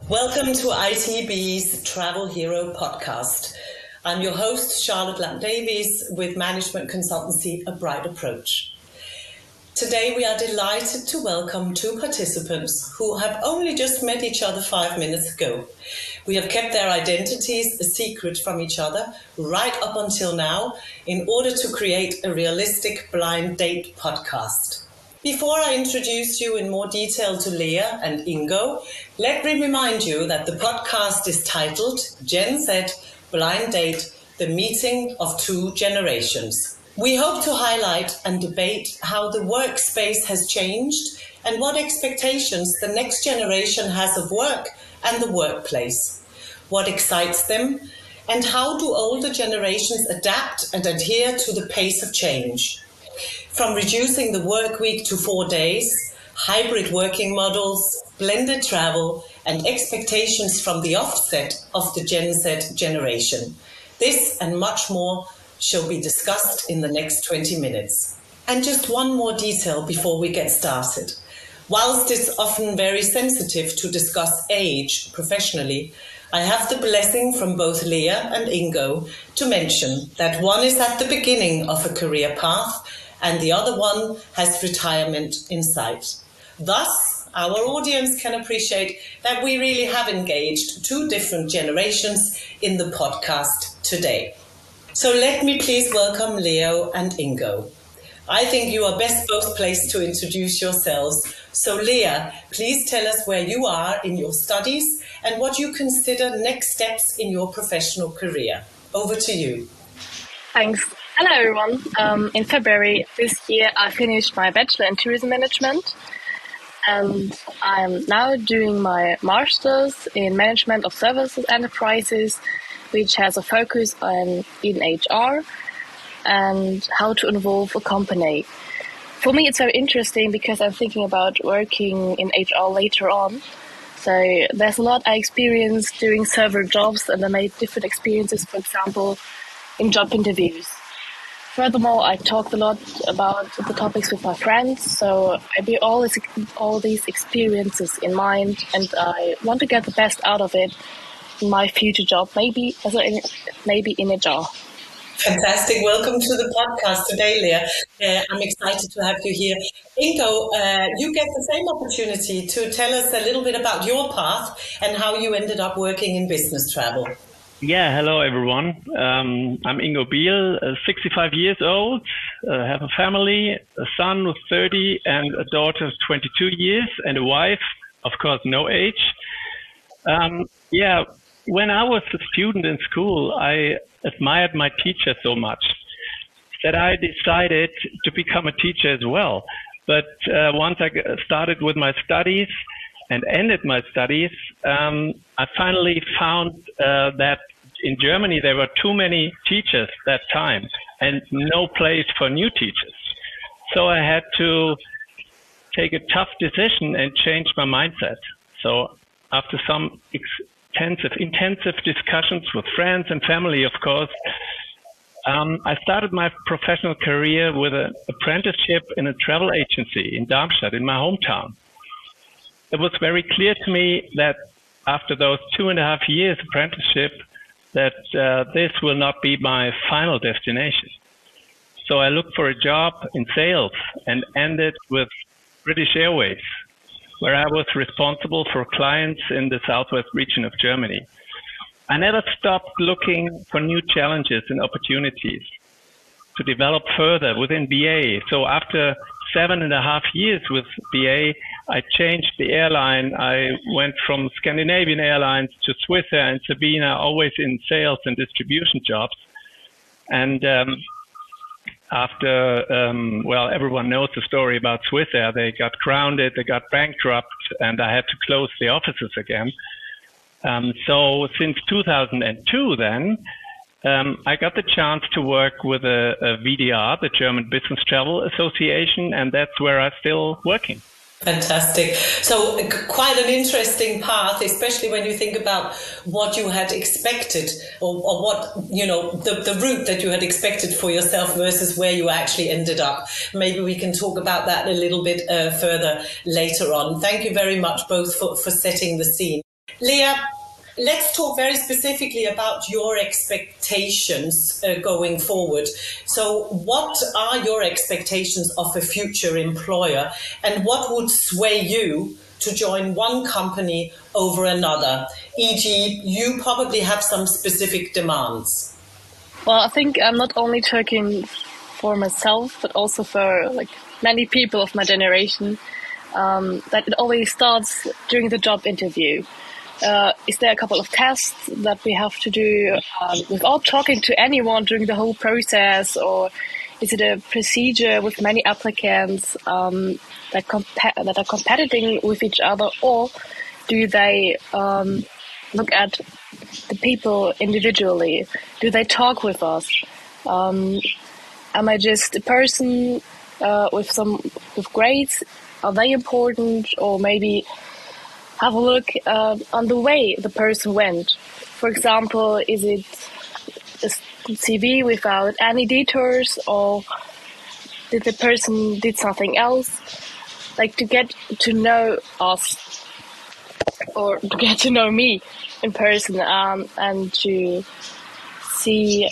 Welcome to ITB's Travel Hero podcast. I'm your host, Charlotte Lamb-Davies, with management consultancy A Bright Approach. Today we are delighted to welcome two participants who have only just met each other 5 minutes ago. We have kept their identities a secret from each other right up until now in order to create a realistic blind date podcast. Before I introduce you in more detail to Leah and Ingo, let me remind you that the podcast is titled Gen Z Blind Date, the Meeting of Two Generations. We hope to highlight and debate how the workspace has changed and what expectations the next generation has of work and the workplace, what excites them, and how do older generations adapt and adhere to the pace of change. From reducing the work week to 4 days, hybrid working models, blended travel, and expectations from the offset of the Gen Z generation. This and much more shall be discussed in the next 20 minutes. And just one more detail before we get started. Whilst it's often very sensitive to discuss age professionally, I have the blessing from both Leah and Ingo to mention that one is at the beginning of a career path and the other one has retirement in sight. Thus, our audience can appreciate that we really have engaged two different generations in the podcast today. So let me please welcome Leo and Ingo. I think you are best both placed to introduce yourselves. So Leah, please tell us where you are in your studies and what you consider next steps in your professional career. Over to you. Thanks. Hello, everyone. In February this year, I finished my Bachelor in Tourism Management, and I'm now doing my Master's in Management of Services Enterprises, which has a focus in HR and how to involve a company. For me, it's very interesting because I'm thinking about working in HR later on. So there's a lot I experienced doing several jobs, and I made different experiences, for example, in job interviews. Furthermore, I talked a lot about the topics with my friends, so I bear all these experiences in mind, and I want to get the best out of it in my future job, maybe in a job. Fantastic. Welcome to the podcast today, Leah. I'm excited to have you here. Ingo, you get the same opportunity to tell us a little bit about your path and how you ended up working in business travel. Yeah, hello everyone. I'm Ingo Biel, 65 years old, have a family, a son who's 30 and a daughter who's 22 years and a wife, of course, no age. When I was a student in school, I admired my teacher so much that I decided to become a teacher as well. But once I started with my studies and ended my studies, I finally found that in Germany there were too many teachers that time and no place for new teachers. So I had to take a tough decision and change my mindset. So after some intensive discussions with friends and family, of course, I started my professional career with an apprenticeship in a travel agency in Darmstadt, in my hometown. It was very clear to me that after those 2.5 years apprenticeship, that this will not be my final destination. So I looked for a job in sales and ended with British Airways, where I was responsible for clients in the southwest region of Germany. I never stopped looking for new challenges and opportunities to develop further within BA. So after 7.5 years with BA, I changed the airline. I went from Scandinavian Airlines to Swissair and Sabena, always in sales and distribution jobs. And after, everyone knows the story about Swissair. They got grounded, they got bankrupt, and I had to close the offices again. So since 2002 then, I got the chance to work with a VDR, the German Business Travel Association, and that's where I'm still working. Fantastic. So quite an interesting path, especially when you think about what you had expected or what, the route that you had expected for yourself versus where you actually ended up. Maybe we can talk about that a little bit further later on. Thank you very much both for setting the scene. Leah, let's talk very specifically about your expectations going forward. So what are your expectations of a future employer, and what would sway you to join one company over another? E.g., you probably have some specific demands. Well, I think I'm not only talking for myself, but also for like many people of my generation, that it always starts during the job interview. Is there a couple of tests that we have to do without talking to anyone during the whole process, or is it a procedure with many applicants that are competing with each other, or do they look at the people individually? Do they talk with us? Am I just a person with grades? Are they important? Or maybe have a look on the way the person went. For example, is it a CV without any detours, or did the person did something else? Like, to get to know us, or to get to know me in person, and to see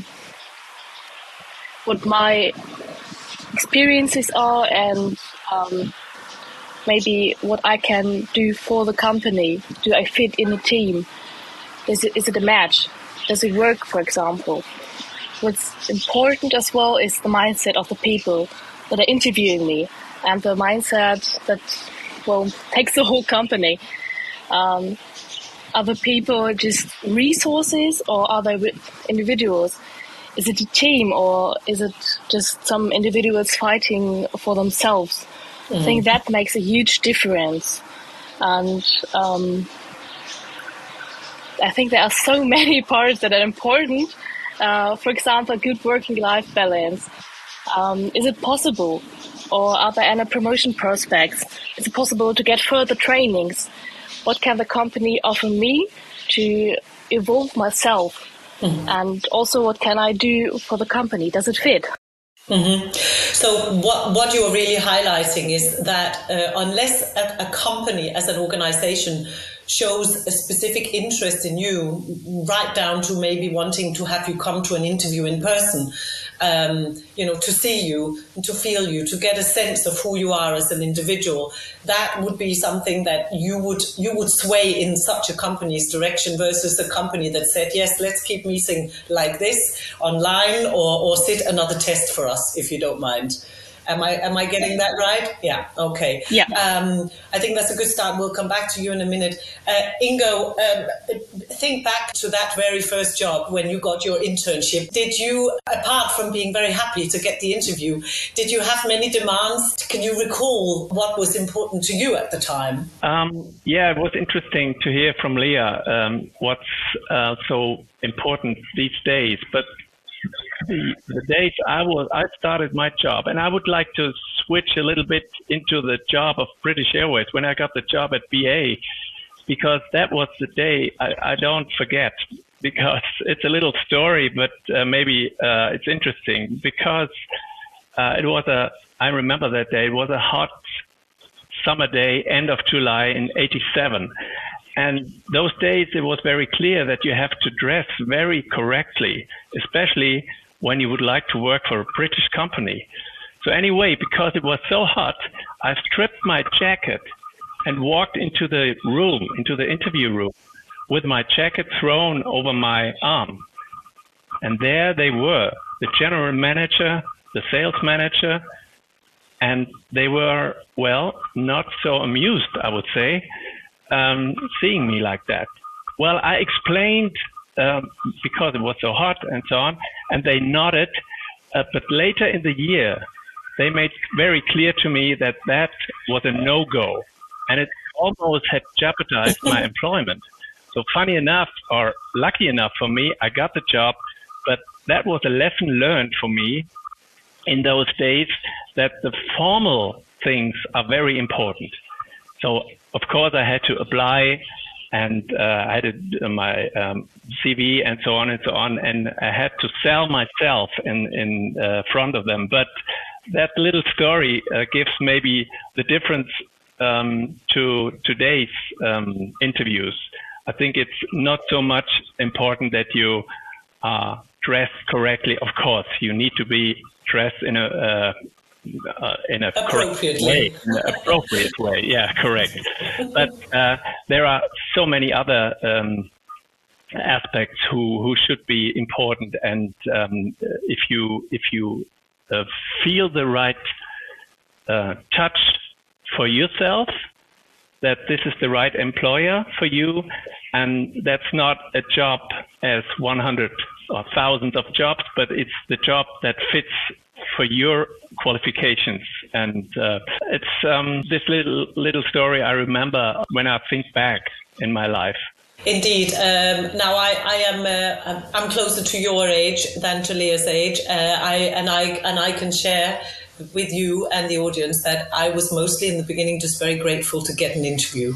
what my experiences are, and maybe what I can do for the company. Do I fit in a team? Is it a match? Does it work, for example? What's important as well is the mindset of the people that are interviewing me, and the mindset that, well, takes the whole company. Are the people just resources, or are they individuals? Is it a team, or is it just some individuals fighting for themselves? I think that makes a huge difference. And I think there are so many parts that are important. For example, good working-life balance. Is it possible? Or are there any promotion prospects? Is it possible to get further trainings? What can the company offer me to evolve myself? And also, what can I do for the company? Does it fit? So what you are really highlighting is that unless a company as an organization shows a specific interest in you, right down to maybe wanting to have you come to an interview in person, to see you, to feel you, to get a sense of who you are as an individual, that would be something that you would sway in such a company's direction versus a company that said, yes, let's keep meeting like this online, or sit another test for us, if you don't mind. Am I getting that right? Yeah. Okay. Yeah. I think that's a good start. We'll come back to you in a minute. Ingo, think back to that very first job when you got your internship. Did you, apart from being very happy to get the interview, did you have many demands? Can you recall what was important to you at the time? Yeah, it was interesting to hear from Leah what's so important these days. But the days I started my job, and I would like to switch a little bit into the job of British Airways when I got the job at BA, because that was the day I don't forget, because it's a little story, but maybe it's interesting, because I remember that day. It was a hot summer day, end of July in '87. And those days, it was very clear that you have to dress very correctly, especially when you would like to work for a British company. So anyway, because it was so hot, I stripped my jacket and walked into the room, into the interview room, with my jacket thrown over my arm. And there they were, the general manager, the sales manager, and they were, well, not so amused, I would say, seeing me like that. Well, I explained because it was so hot and so on, and they nodded. But later in the year, they made very clear to me that that was a no-go, and it almost had jeopardized my employment. So funny enough, or lucky enough for me, I got the job, but that was a lesson learned for me in those days, that the formal things are very important. So, of course, I had to apply, and I had my CV and so on, and I had to sell myself in front of them. But that little story gives maybe the difference to today's interviews, I think it's not so much important that you are dressed correctly. Of course, you need to be dressed in a correct way, in an appropriate way. Yeah, correct. But there are so many other aspects who should be important, and if you feel the right touch for yourself, that this is the right employer for you, and that's not a job as 100 or thousands of jobs, but it's the job that fits for your qualifications. And it's this little story I remember when I think back in my life. Indeed. Now I'm closer to your age than to Leah's age. I can share with you and the audience that I was mostly in the beginning just very grateful to get an interview.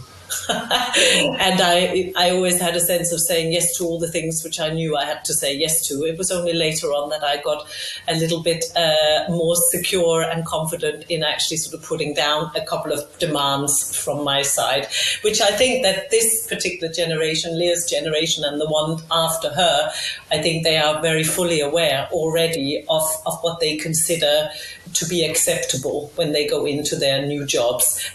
And I always had a sense of saying yes to all the things which I knew I had to say yes to. It was only later on that I got a little bit more secure and confident in actually sort of putting down a couple of demands from my side, which I think that this particular generation, Leah's generation and the one after her, I think they are very fully aware already of what they consider to be acceptable when they go into their new jobs.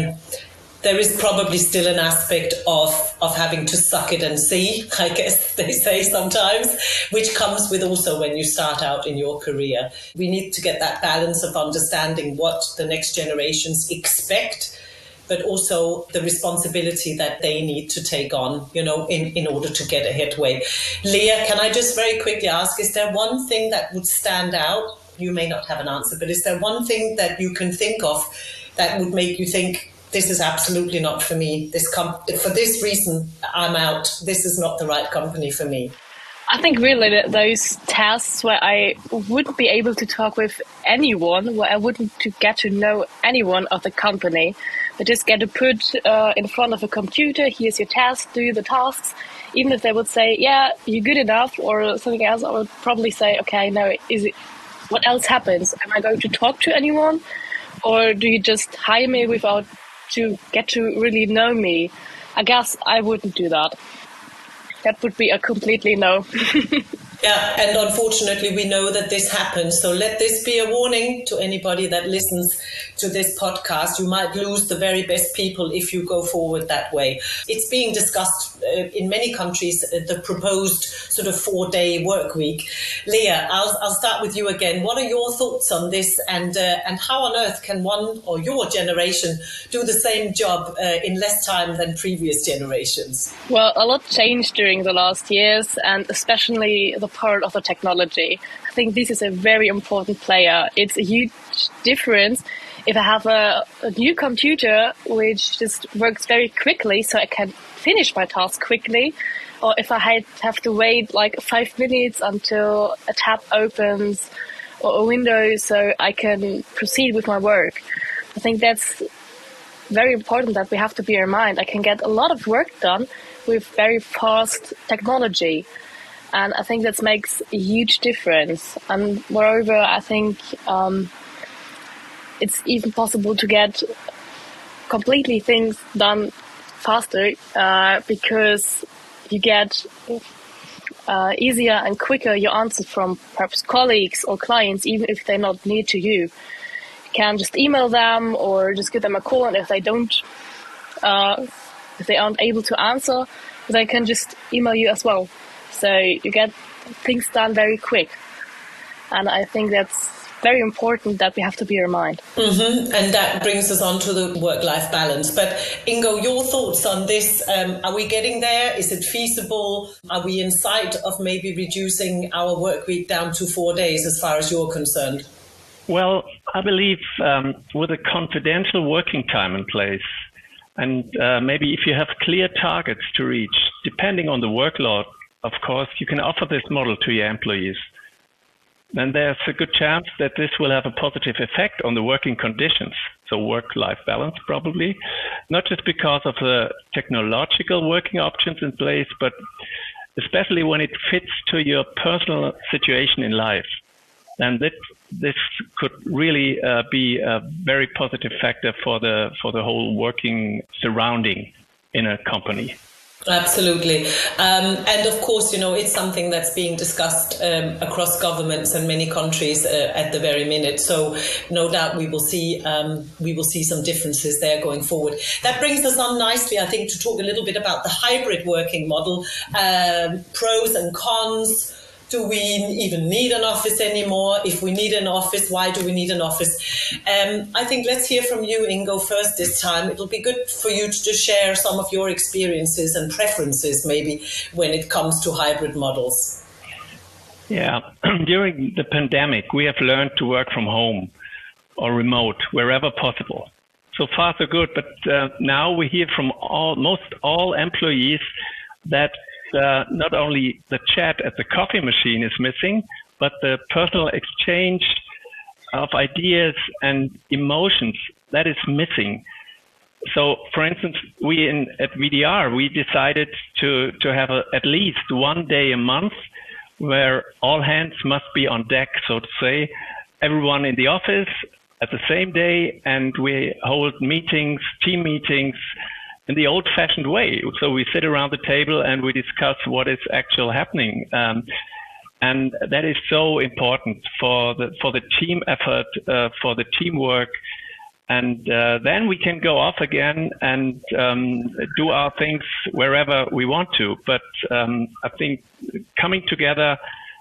There is probably still an aspect of having to suck it and see, I guess they say sometimes, which comes with also when you start out in your career. We need to get that balance of understanding what the next generations expect, but also the responsibility that they need to take on, in order to get a headway. Leah, can I just very quickly ask, is there one thing that would stand out? You may not have an answer, but is there one thing that you can think of that would make you think, this is absolutely not for me. For this reason, I'm out. This is not the right company for me. I think really those tasks where I wouldn't be able to talk with anyone, where I wouldn't get to know anyone of the company, but just get to put in front of a computer, here's your task, do the tasks. Even if they would say, yeah, you're good enough or something else, I would probably say, okay, no, what else happens? Am I going to talk to anyone? Or do you just hire me without to get to really know me? I guess I wouldn't do that. That would be a completely no. Yeah, and unfortunately we know that this happens. So let this be a warning to anybody that listens to this podcast. You might lose the very best people if you go forward that way. It's being discussed in many countries, the proposed sort of 4-day work week. Leah, I'll start with you again. What are your thoughts on this, and how on earth can one or your generation do the same job in less time than previous generations? Well, a lot changed during the last years, and especially the part of the technology. I think this is a very important player. It's a huge difference if I have a new computer which just works very quickly so I can finish my task quickly, or if I have to wait like 5 minutes until a tab opens or a window so I can proceed with my work. I think that's very important that we have to bear in mind. I can get a lot of work done with very fast technology. And I think that makes a huge difference. And moreover, I think it's even possible to get completely things done faster because you get easier and quicker your answers from perhaps colleagues or clients, even if they're not near to you. You can just email them or just give them a call, and if they aren't able to answer, they can just email you as well. So you get things done very quick. And I think that's very important that we have to bear in mind. Mm-hmm. And that brings us on to the work-life balance. But Ingo, your thoughts on this? Are we getting there? Is it feasible? Are we in sight of maybe reducing our work week down to 4 days as far as you're concerned? Well, I believe with a confidential working time in place, and maybe if you have clear targets to reach, depending on the workload, of course, you can offer this model to your employees. Then there's a good chance that this will have a positive effect on the working conditions. So work-life balance probably, not just because of the technological working options in place, but especially when it fits to your personal situation in life. And this could really be a very positive factor for the whole working surrounding in a company. Absolutely. And of course, it's something that's being discussed across governments and many countries at the very minute. So no doubt we will see some differences there going forward. That brings us on nicely, I think, to talk a little bit about the hybrid working model, pros and cons. Do we even need an office anymore? If we need an office, why do we need an office? I think let's hear from you, Ingo, first this time. It'll be good for you to just share some of your experiences and preferences maybe when it comes to hybrid models. Yeah, during the pandemic, we have learned to work from home or remote, wherever possible. So far, so good. But now we hear from almost all employees that not only the chat at the coffee machine is missing, but the personal exchange of ideas and emotions, that is missing. So, for instance, at VDR, we decided to have at least one day a month where all hands must be on deck, so to say, everyone in the office at the same day, and we hold meetings, team meetings, in the old-fashioned way. So we sit around the table and we discuss what is actually happening, and that is so important for the team effort, for the teamwork, and then we can go off again and do our things wherever we want to. But I think coming together,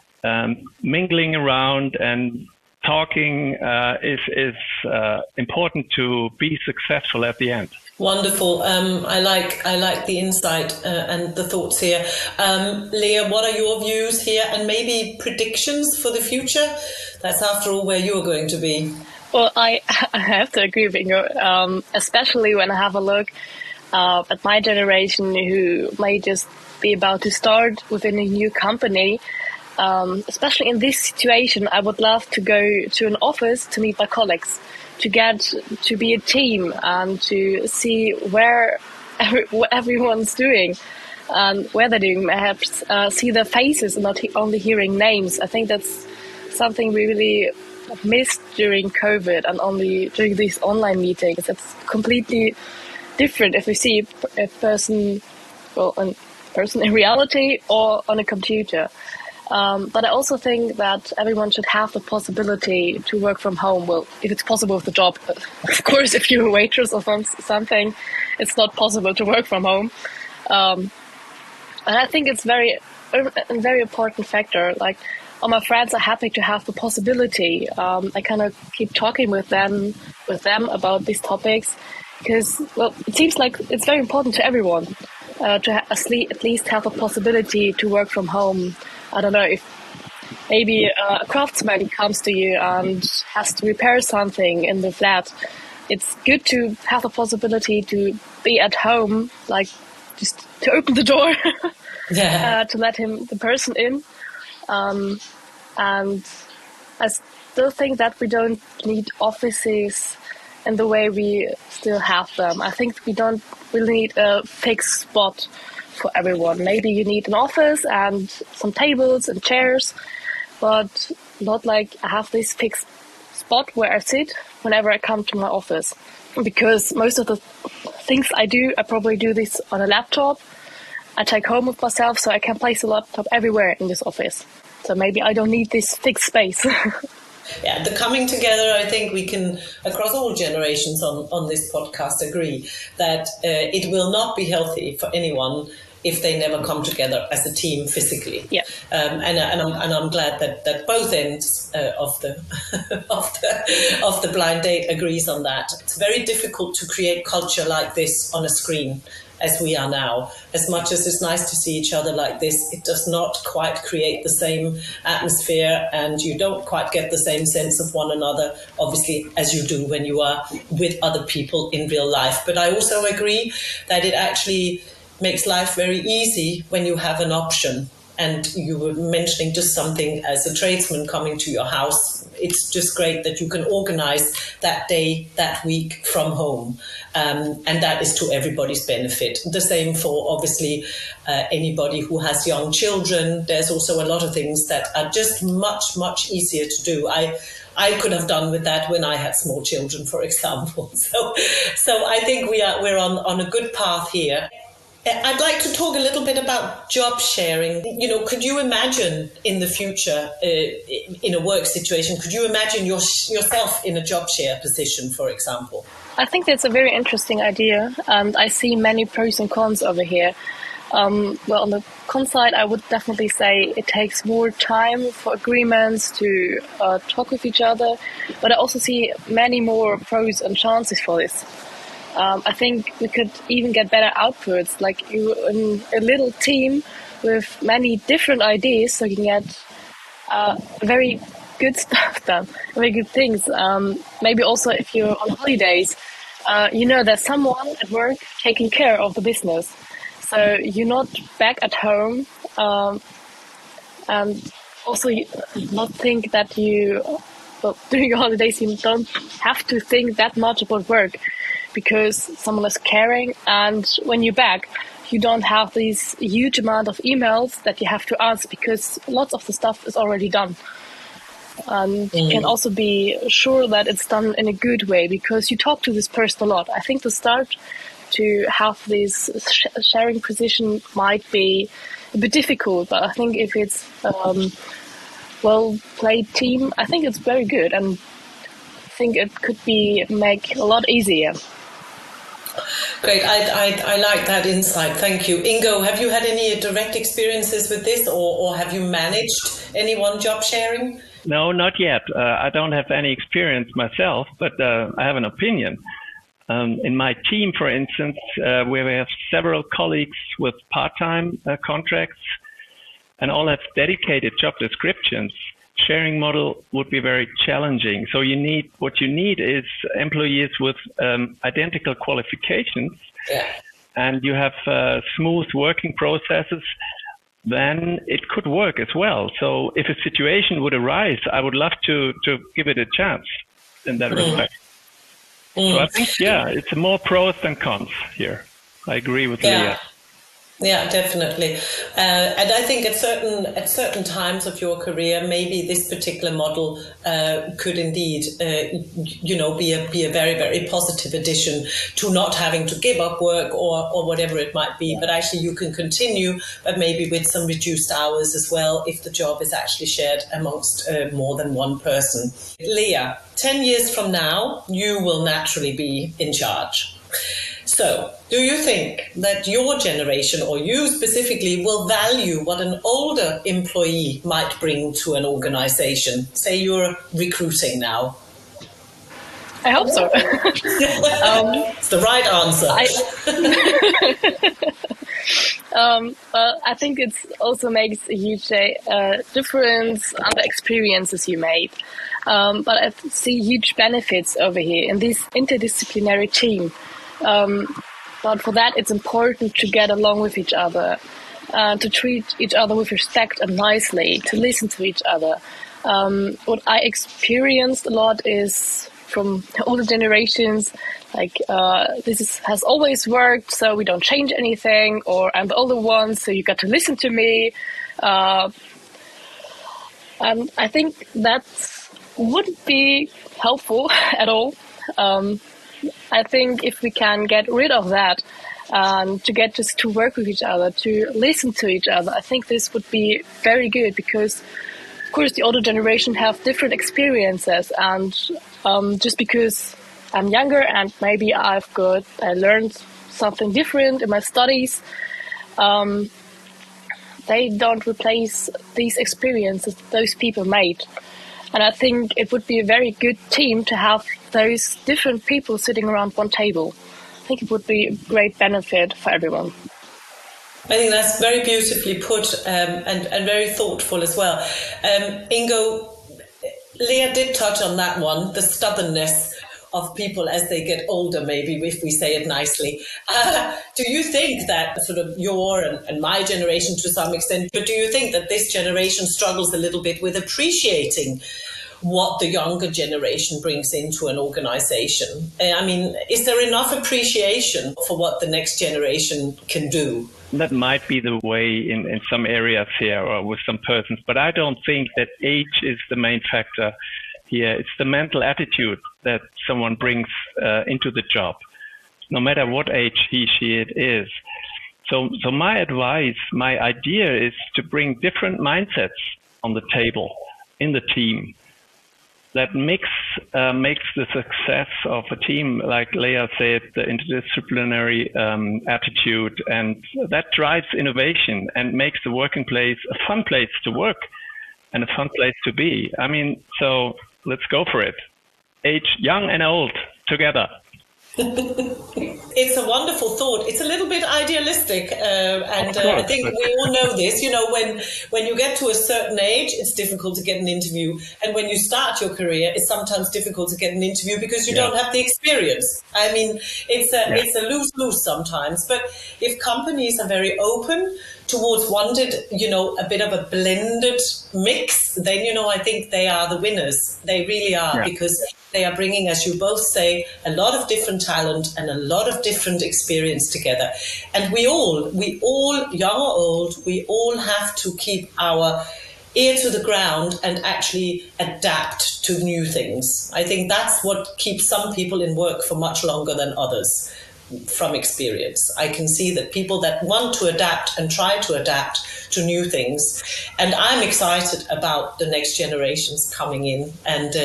mingling around, and talking is important to be successful at the end. Wonderful. I like the insight and the thoughts here. Leah, what are your views here, and maybe predictions for the future? That's after all where you're going to be. Well, I have to agree with you, especially when I have a look at my generation who may just be about to start within a new company. Especially in this situation, I would love to go to an office to meet my colleagues, to get to be a team and to see what everyone's doing and where they're doing, perhaps see their faces and not only hearing names. I think that's something we really missed during COVID and only during these online meetings. It's completely different if we see a person in reality or on a computer. But I also think that everyone should have the possibility to work from home. Well, if it's possible with the job, of course, if you're a waitress or something, it's not possible to work from home. And I think it's a very important factor. Like, all my friends are happy to have the possibility. I kind of keep talking with them about these topics because, well, it seems like it's very important to everyone to at least have a possibility to work from home. I don't know, if maybe a craftsman comes to you and has to repair something in the flat. It's good to have the possibility to be at home, like just to open the door, to let the person in. And I still think that we don't need offices in the way we still have them. I think we don't really need a fixed spot for everyone. Maybe you need an office and some tables and chairs, but not like I have this fixed spot where I sit whenever I come to my office. Because most of the things I do, I probably do this on a laptop. I take home with myself, so I can place a laptop everywhere in this office. So maybe I don't need this fixed space. Yeah, the coming together, I think we can, across all generations on this podcast, agree that it will not be healthy for anyone if they never come together as a team physically. Yeah. And I'm glad that both ends of the of the blind date agrees on that. It's very difficult to create culture like this on a screen, as we are now. As much as it's nice to see each other like this, it does not quite create the same atmosphere, and you don't quite get the same sense of one another, obviously, as you do when you are with other people in real life. But I also agree that it actually makes life very easy when you have an option and you were mentioning just something as a tradesman coming to your house. It's just great that you can organize that day, that week from home. And that is to everybody's benefit. The same for, obviously, anybody who has young children. There's also a lot of things that are just much, much easier to do. I could have done with that when I had small children, for example. So I think we're on a good path here. I'd like to talk a little bit about job sharing. You know, could you imagine in the future, in a work situation, could you imagine yourself in a job share position, for example? I think that's a very interesting idea, and I see many pros and cons over here. Well, on the con side, I would definitely say it takes more time for agreements to talk with each other, but I also see many more pros and chances for this. I think we could even get better outputs, like you in a little team with many different ideas, so you can get very good stuff done, very good things. Maybe also if you're on holidays, you know there's someone at work taking care of the business. So you're not back at home, and also you not think that during your holidays you don't have to think that much about work because someone is caring. And when you're back, you don't have these huge amount of emails that you have to answer because lots of the stuff is already done. And you can also be sure that it's done in a good way because you talk to this person a lot. I think the start to have this sharing position might be a bit difficult, but I think if it's well-played team, I think it's very good, and I think it could make a lot easier. Great, I like that insight. Thank you. Ingo, have you had any direct experiences with this, or have you managed anyone job sharing? No, not yet. I don't have any experience myself, but I have an opinion. In my team, for instance, where we have several colleagues with part-time contracts and all have dedicated job descriptions, sharing model would be very challenging. So what you need is employees with identical qualifications, and you have smooth working processes. Then it could work as well. So if a situation would arise, I would love to give it a chance in that respect. So I think, it's more pros than cons here. I agree with Leah. Yeah, definitely. And I think at certain times of your career, maybe this particular model could indeed, be a very, very positive addition to not having to give up work or whatever it might be. But actually, you can continue, but maybe with some reduced hours as well, if the job is actually shared amongst more than one person. Leah, 10 years from now, you will naturally be in charge. So, do you think that your generation, or you specifically, will value what an older employee might bring to an organization? Say you're recruiting now. I hope so. It's the right answer. Well, I think it also makes a huge difference on the experiences you made. But I see huge benefits over here in this interdisciplinary team. But for that, it's important to get along with each other, to treat each other with respect and nicely, to listen to each other. What I experienced a lot is from older generations, like has always worked, so we don't change anything, or I'm the older one, so you got to listen to me. And I think that wouldn't be helpful at all. I think if we can get rid of that, to get just to work with each other, to listen to each other, I think this would be very good because, of course, the older generation have different experiences, and just because I'm younger and maybe I learned something different in my studies, they don't replace these experiences those people made. And I think it would be a very good team to have those different people sitting around one table. I think it would be a great benefit for everyone. I think that's very beautifully put and very thoughtful as well. Ingo, Leah did touch on that one, the stubbornness of people as they get older, maybe, if we say it nicely. Do you think that sort of your and my generation to some extent, but do you think that this generation struggles a little bit with appreciating what the younger generation brings into an organization? I mean, is there enough appreciation for what the next generation can do? That might be the way in some areas here or with some persons, but I don't think that age is the main factor here. It's the mental attitude that someone brings into the job, no matter what age he, she, it is. So my advice, my idea is to bring different mindsets on the table in the team. That makes the success of a team, like Leah said, the interdisciplinary attitude, and that drives innovation and makes the working place a fun place to work and a fun place to be. I mean, so let's go for it. Age, young and old, together. It's a wonderful thought. It's a little bit idealistic, and I think we all know this. You know, when you get to a certain age, it's difficult to get an interview, and when you start your career, it's sometimes difficult to get an interview because you don't have the experience. I mean, it's a lose-lose sometimes. But if companies are very open towards a bit of a blended mix, then I think they are the winners. They really are, because they are bringing, as you both say, a lot of different talent and a lot of different experience together. And we all, young or old, we all have to keep our ear to the ground and actually adapt to new things. I think that's what keeps some people in work for much longer than others. From experience, I can see that people that want to adapt and try to adapt to new things, and I'm excited about the next generations coming in, and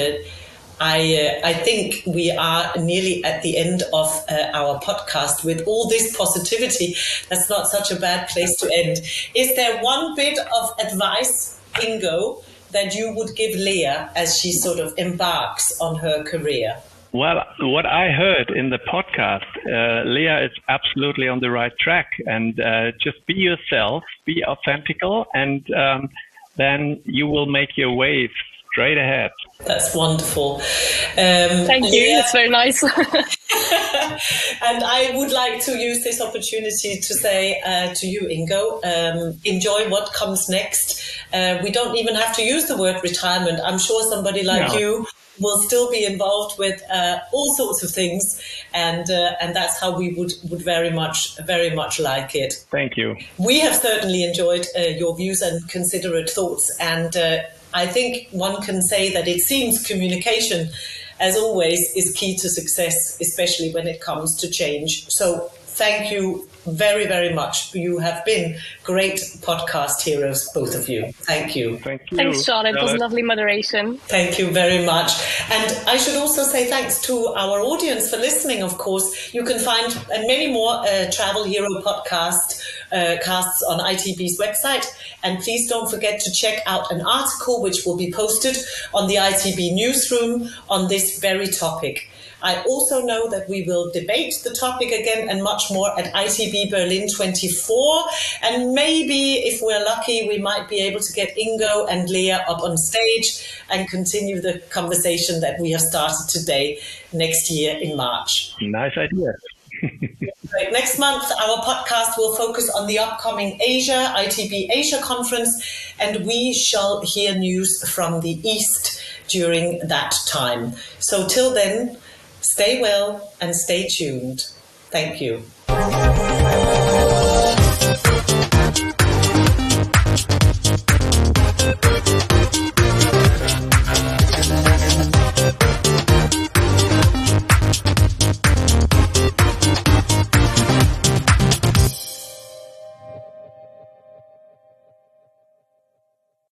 I think we are nearly at the end of our podcast with all this positivity. That's not such a bad place to end. Is there one bit of advice, Ingo, that you would give Leah as she sort of embarks on her career? Well, what I heard in the podcast, Leah is absolutely on the right track, and just be yourself, be authentical, and then you will make your way straight ahead. That's wonderful. Thank you. Leah, That's very nice. And I would like to use this opportunity to say to you, Ingo, enjoy what comes next. We don't even have to use the word retirement. I'm sure somebody like you will still be involved with all sorts of things, and that's how we would very much like it. Thank you. We have certainly enjoyed your views and considerate thoughts, and I think one can say that it seems communication, as always, is key to success, especially when it comes to change. So thank you very, very much. You have been great podcast heroes, both of you. Thank you. Thank you. Thanks, Charlotte. It was lovely moderation. Thank you very much. And I should also say thanks to our audience for listening, of course. You can find many more Travel Hero casts on ITB's website. And please don't forget to check out an article which will be posted on the ITB newsroom on this very topic. I also know that we will debate the topic again and much more at ITB Berlin 24. And maybe, if we're lucky, we might be able to get Ingo and Leah up on stage and continue the conversation that we have started today next year in March. Nice idea. Next month, our podcast will focus on the upcoming ITB Asia conference, and we shall hear news from the East during that time. So till then, stay well and stay tuned. Thank you.